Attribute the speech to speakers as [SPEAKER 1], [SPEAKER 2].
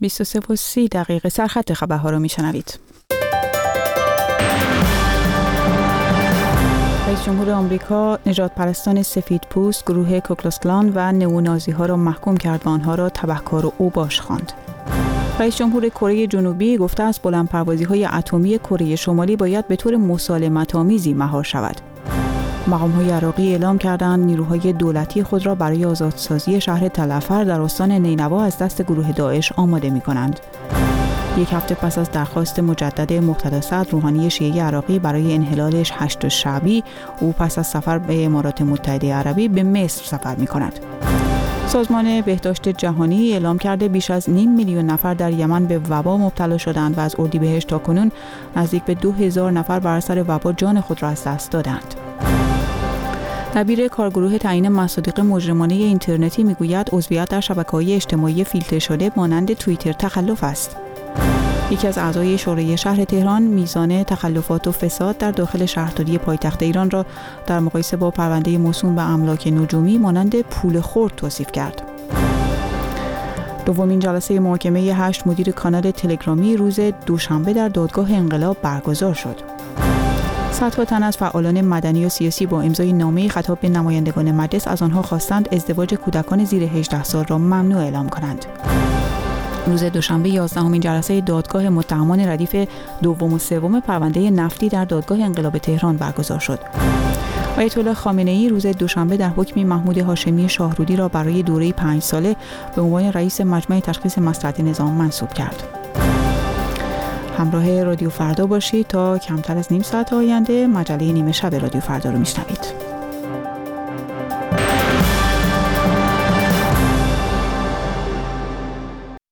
[SPEAKER 1] 23:30 سرخط خبرها رو میشنوید. رئیس جمهور آمریکا نژاد پرستان سفیدپوست گروه کوکلوس کلان و نئونازی ها را محکوم کرد و آنها را تبهکار و اوباش خواند. رئیس جمهور کره جنوبی گفته است بلندپروازی‌های اتمی کره شمالی باید به طور مسالمت‌آمیزی مهار شود. مقام‌های عراقی اعلام کردند نیروهای دولتی خود را برای آزادسازی شهر تلعفر در استان نینوا از دست گروه داعش آماده می‌کنند. یک هفته پس از درخواست مجدد مقتدا صدر روحانی شیعه عراقی برای انحلال 8 شعبی، او پس از سفر به امارات متحده عربی به مصر سفر می‌کند. سازمان بهداشت جهانی اعلام کرده بیش از 500,000 نفر در یمن به وبا مبتلا شدند و از اردیبهشت تا کنون نزدیک به 2000 نفر بر اثر وبا جان خود را از دست دادند. دبیر کارگروه تعیین مصادیق مجرمانه اینترنتی میگوید عضویت در شبکه‌های اجتماعی فیلتر شده مانند توییتر تخلف است. یکی از اعضای شورای شهر تهران میزان تخلفات و فساد در داخل شهرداری پایتخت ایران را در مقایسه با پرونده موسوم به املاک نجومی مانند پول خورد توصیف کرد. دومین جلسه محاکمه 8 مدیر کانال تلگرامی روز دوشنبه در دادگاه انقلاب برگزار شد. صدها تن از فعالان مدنی و سیاسی با امضای نامه خطاب به نمایندگان مجلس از آنها خواستند ازدواج کودکان زیر 18 سال را ممنوع اعلام کنند. روز دوشنبه 11مین جلسه دادگاه متهمان ردیف دوم و سوم پرونده نفتی در دادگاه انقلاب تهران برگزار شد. آیت الله خامنه‌ای روز دوشنبه در حکمی محمود هاشمی شاهرودی را برای دوره 5 ساله به عنوان رئیس مجمع تشخیص مصلحت نظام منصوب کرد. همراه رادیو فردا باشید تا کمتر از نیم ساعت آینده مجله نیمه شب رادیو فردا رو میشنوید.